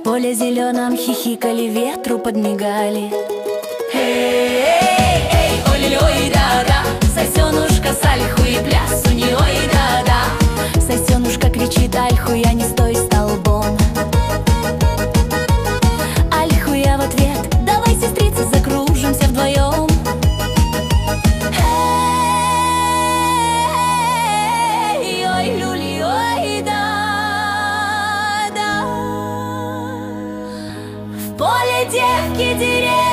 поле зеленом хихикали, ветру подмигали. Эй, эй, эй, ой-ой, да-да, сосенушка с ольху и пляс у нее, ой, да-да. Сосенушка кричит ольху, я не стой столбом. Ольху я в ответ, давай, сестрица, закружимся вдвоем. Эй, ой, люли, ой, да, да. В поле девки деревья